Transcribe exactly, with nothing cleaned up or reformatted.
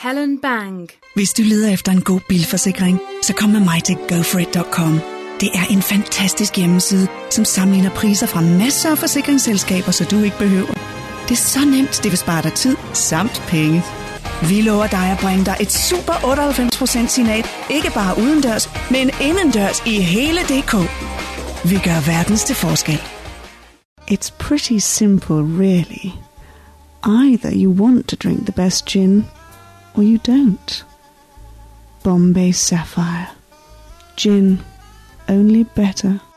Helen Bang. Hvis du leder efter en god bilforsikring, så kom med mig til go for it punktum com. Det er en fantastisk hjemmeside, som sammenligner priser fra masser af forsikringsselskaber, så du ikke behøver. Det er så nemt, det vil spare dig tid samt penge. Vi lover dig at bringe dig et super otteoghalvfems procent signal, ikke bare udendørs, men indendørs i hele D K. Vi gør verdens til forskel. It's pretty simple, really. Either you want to drink the best gin, or you don't. Bombay Sapphire. Gin. Only better.